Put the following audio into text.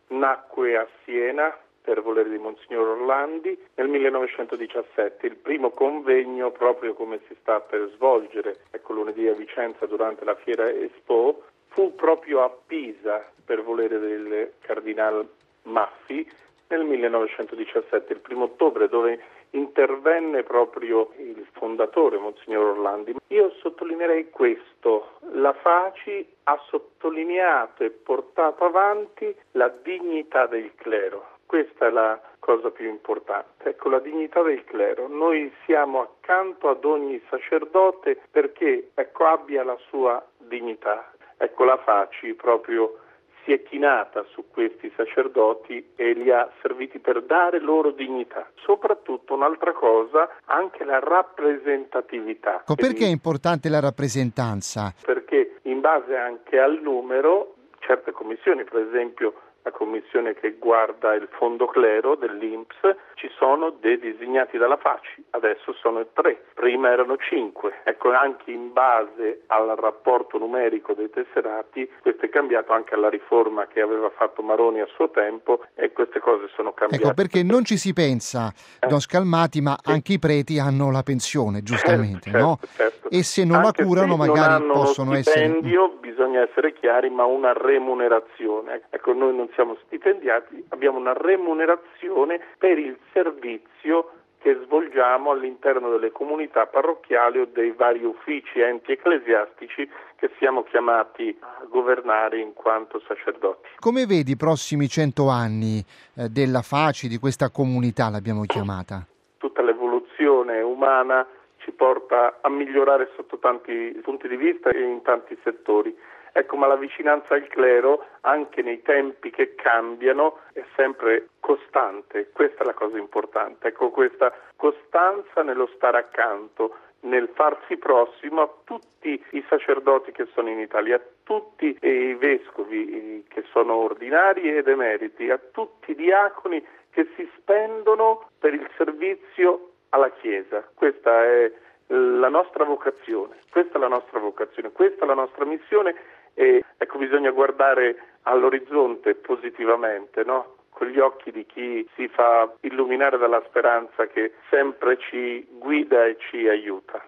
nacque a Siena per volere di Monsignor Orlandi nel 1917, il primo convegno, proprio come si sta per svolgere lunedì a Vicenza durante la Fiera Expo, fu proprio a Pisa per volere del Cardinal Maffi nel 1917, il 1 ottobre, dove intervenne proprio il fondatore, Monsignor Orlandi. Io sottolineerei questo: la FACI ha sottolineato e portato avanti la dignità del clero. Questa è la cosa più importante, la dignità del clero. Noi siamo accanto ad ogni sacerdote perché abbia la sua dignità. La FACI proprio si è chinata su questi sacerdoti e li ha serviti per dare loro dignità. Soprattutto un'altra cosa, anche la rappresentatività. Perché è importante la rappresentanza? Perché in base anche al numero, certe commissioni, per esempio la commissione che guarda il fondo clero dell'INPS, ci sono dei designati dalla FACI, adesso sono 3, prima erano 5. Anche in base al rapporto numerico dei tesserati, questo è cambiato anche alla riforma che aveva fatto Maroni a suo tempo, e queste cose sono cambiate. Perché non ci si pensa, Don Scalmati, ma anche i preti hanno la pensione, giustamente, no? Certo. E se non anche la curano se magari non hanno possono uno stipendio, essere... bisogna essere chiari, ma una remunerazione. Noi non siamo stipendiati, abbiamo una remunerazione per il servizio che svolgiamo all'interno delle comunità parrocchiali o dei vari uffici, enti ecclesiastici che siamo chiamati a governare in quanto sacerdoti. Come vedi i prossimi 100 anni della FACI, di questa comunità, l'abbiamo chiamata? Tutta l'evoluzione umana ci porta a migliorare sotto tanti punti di vista e in tanti settori. Ma la vicinanza al clero, anche nei tempi che cambiano, è sempre costante. Questa è la cosa importante. Questa costanza nello stare accanto, nel farsi prossimo a tutti i sacerdoti che sono in Italia, a tutti i vescovi che sono ordinari ed emeriti, a tutti i diaconi che si spendono per il servizio alla Chiesa. Questa è la nostra vocazione, questa è la nostra missione. E bisogna guardare all'orizzonte positivamente, no? Con gli occhi di chi si fa illuminare dalla speranza che sempre ci guida e ci aiuta.